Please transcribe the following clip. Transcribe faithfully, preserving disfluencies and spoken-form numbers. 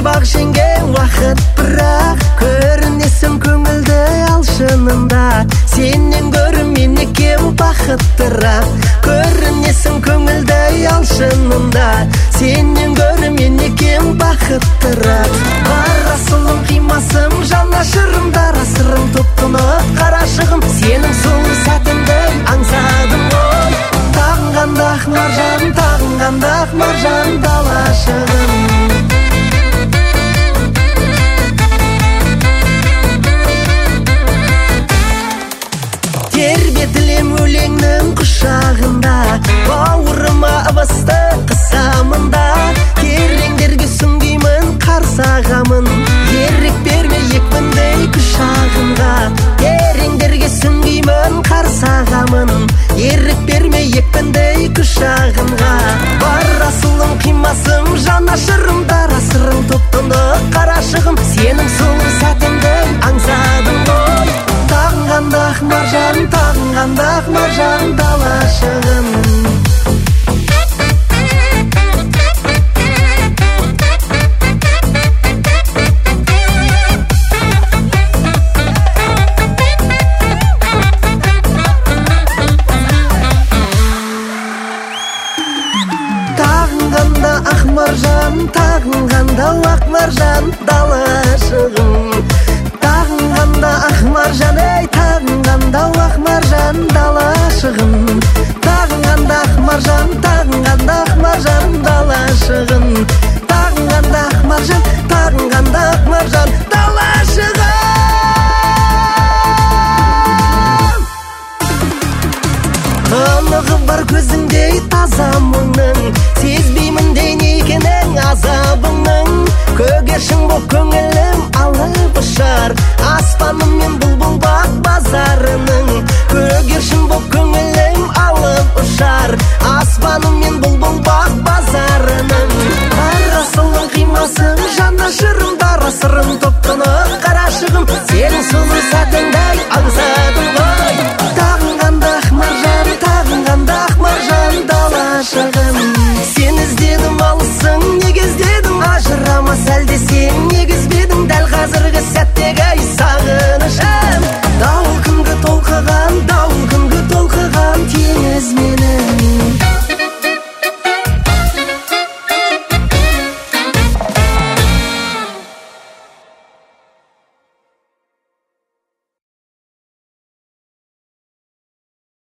багшенген уақыт бірақ көрінесің көңілді алшынында сенен гөрі мен екем бақыттырақ көрінесің көңілді алшынында сенен гөрі мен екем бақыттырақ бар асылым қимасым жанашырым дара сырым топтынып қарашығым сенің соңғы сәтіңді аңсадым ғой тағынғанда ақ маржан тағынғанда ақ маржан далашығым тербетілем өлеңнің құшағында бауырыма ыбысты қысамында тереңдерге сүңгеймін қарсағамын ерік берме екпіндей құшағымға тереңдерге сүңгеймін қарсағамын ерік берме екпіндей құшағымға бар асылым қимасым жанашырым дара сырым топтыны қарашығым сенің соңғы сәтіңді аңсадым ғой тағынғанда ақ маржан тағынғанда ақ маржан далашығым тағынғанда ақ маржан тағынғанда ақ маржан далашығым тағынғанда ақ маржан ей тағынғанда ақ маржан далашығым тағынғанда ақ маржан тағынғанда ақ маржан далашығым тағынғанда ақ маржан тағынғанда ақ маржан далашығым анығы бар көзіңдей таза мұңның сезбеймін де не екенің азабыңның көгершін боп көңілім алып ұшар аспаным мен бұлбұл бақ базарын